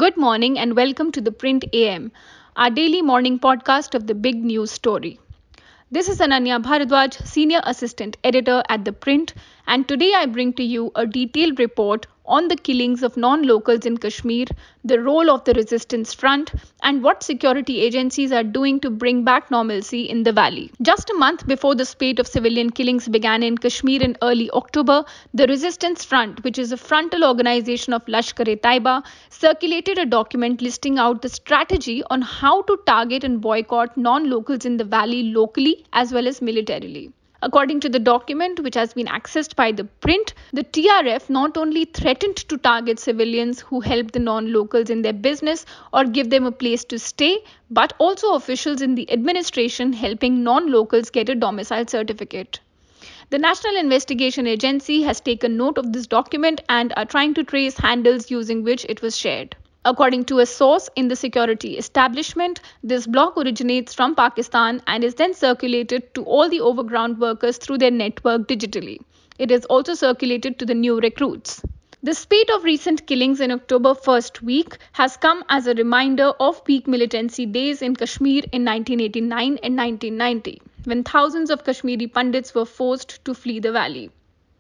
Good morning and welcome to the Print AM, our daily morning podcast of the big news story. This is Ananya Bharadwaj, Senior Assistant Editor at The Print, and today I bring to you a detailed report on the killings of non-locals in Kashmir, the role of the Resistance Front, and what security agencies are doing to bring back normalcy in the valley. Just a month before the spate of civilian killings began in Kashmir in early October, the Resistance Front, which is a frontal organization of Lashkar-e-Taiba, circulated a document listing out the strategy on how to target and boycott non-locals in the valley locally as well as militarily. According to the document, which has been accessed by the Print, the TRF not only threatened to target civilians who help the non-locals in their business or give them a place to stay, but also officials in the administration helping non-locals get a domicile certificate. The National Investigation Agency has taken note of this document and are trying to trace handles using which it was shared. According to a source in the security establishment, this block originates from Pakistan and is then circulated to all the overground workers through their network digitally. It is also circulated to the new recruits. The spate of recent killings in October first week has come as a reminder of peak militancy days in Kashmir in 1989 and 1990, when thousands of Kashmiri Pandits were forced to flee the valley.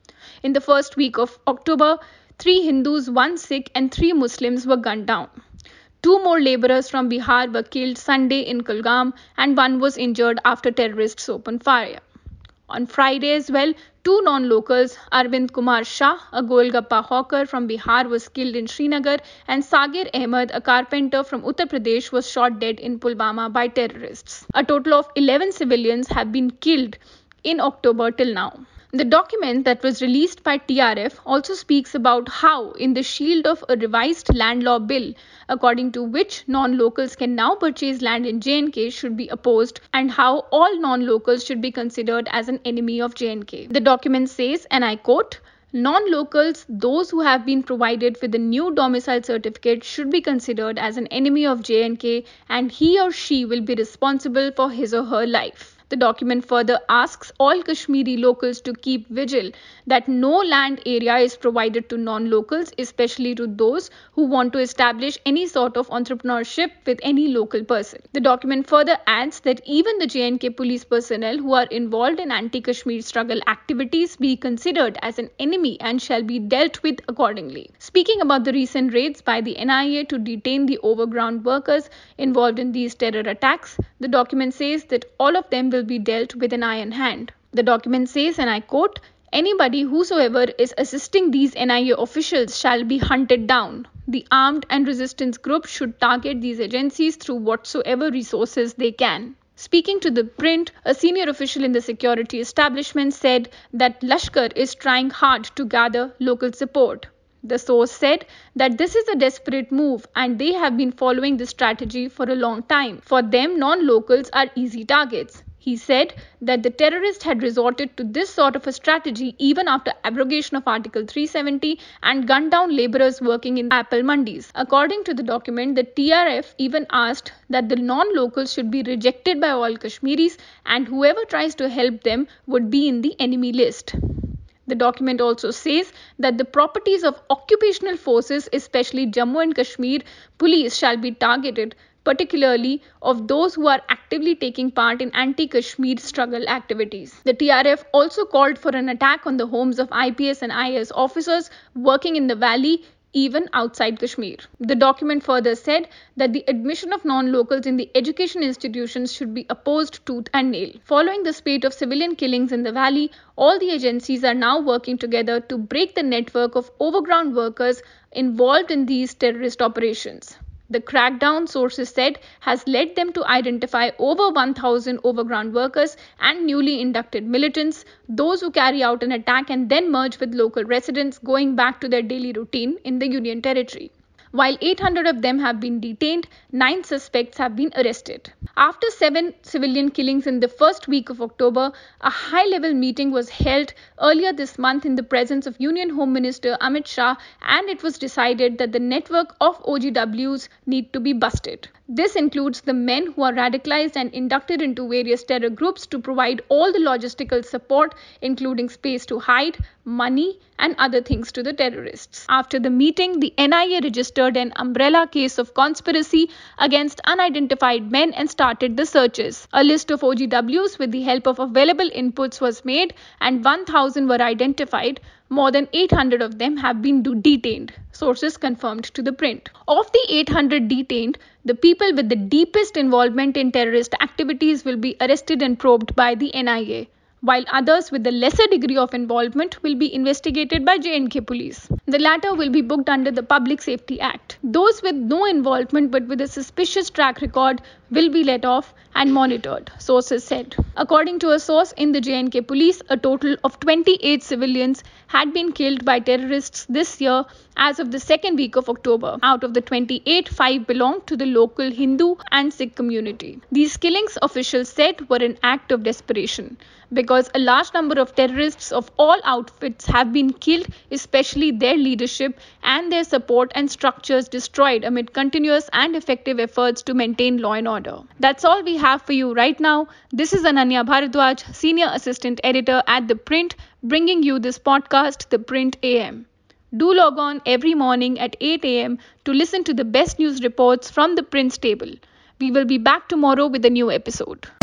In the first week of October, 3 Hindus, 1 Sikh and 3 Muslims were gunned down. 2 more labourers from Bihar were killed Sunday in Kulgam and 1 was injured after terrorists opened fire. On Friday as well, 2 non-locals, Arvind Kumar Shah, a Golgappa hawker from Bihar, was killed in Srinagar, and Sagir Ahmed, a carpenter from Uttar Pradesh, was shot dead in Pulwama by terrorists. A total of 11 civilians have been killed in October till now. The document that was released by TRF also speaks about how, in the shield of a revised land law bill, according to which non-locals can now purchase land in J&K, should be opposed, and how all non-locals should be considered as an enemy of J&K. The document says, and I quote, "Non-locals, those who have been provided with a new domicile certificate, should be considered as an enemy of J&K, and he or she will be responsible for his or her life." The document further asks all Kashmiri locals to keep vigil that no land area is provided to non-locals, especially to those who want to establish any sort of entrepreneurship with any local person. The document further adds that even the J&K police personnel who are involved in anti-Kashmir struggle activities be considered as an enemy and shall be dealt with accordingly. Speaking about the recent raids by the NIA to detain the overground workers involved in these terror attacks, the document says that all of them will be dealt with an iron hand. The document says, and I quote, "Anybody whosoever is assisting these NIA officials shall be hunted down. The armed and resistance group should target these agencies through whatsoever resources they can." Speaking to the Print, a senior official in the security establishment said that Lashkar is trying hard to gather local support. The source said that this is a desperate move and they have been following this strategy for a long time. For them, non-locals are easy targets. He said that the terrorists had resorted to this sort of a strategy even after abrogation of Article 370 and gunned down labourers working in apple mandis. According to the document, the TRF even asked that the non-locals should be rejected by all Kashmiris and whoever tries to help them would be in the enemy list. The document also says that the properties of occupational forces, especially Jammu and Kashmir police, shall be targeted, particularly of those who are actively taking part in anti-Kashmir struggle activities. The TRF also called for an attack on the homes of IPS and IAS officers working in the valley, even outside Kashmir. The document further said that the admission of non-locals in the education institutions should be opposed tooth and nail. Following the spate of civilian killings in the valley, all the agencies are now working together to break the network of overground workers involved in these terrorist operations. The crackdown, sources said, has led them to identify over 1,000 overground workers and newly inducted militants, those who carry out an attack and then merge with local residents going back to their daily routine in the Union Territory. While 800 of them have been detained, 9 suspects have been arrested. After 7 civilian killings in the first week of October, a high-level meeting was held earlier this month in the presence of Union Home Minister Amit Shah, and it was decided that the network of OGWs need to be busted. This includes the men who are radicalized and inducted into various terror groups to provide all the logistical support, including space to hide, money, and other things to the terrorists. After the meeting, the NIA registered an umbrella case of conspiracy against unidentified men and started the searches. A list of OGWs with the help of available inputs was made and 1,000 were identified. More than 800 of them have been detained, sources confirmed to the print. Of the 800 detained, the people with the deepest involvement in terrorist activities will be arrested and probed by the NIA, while others with a lesser degree of involvement will be investigated by J&K police. The latter will be booked under the Public Safety Act. Those with no involvement but with a suspicious track record will be let off and monitored, sources said. According to a source in the J&K police, a total of 28 civilians had been killed by terrorists this year as of the second week of October. Out of the 28, 5 belonged to the local Hindu and Sikh community. These killings, officials said, were an act of desperation because a large number of terrorists of all outfits have been killed, especially their leadership and their support and structures destroyed amid continuous and effective efforts to maintain law and order. That's all we have for you right now. This is Ananya Bharadwaj, Senior Assistant Editor at The Print, bringing you this podcast, The Print AM. Do log on every morning at 8 a.m. to listen to the best news reports from the Print's table. We will be back tomorrow with a new episode.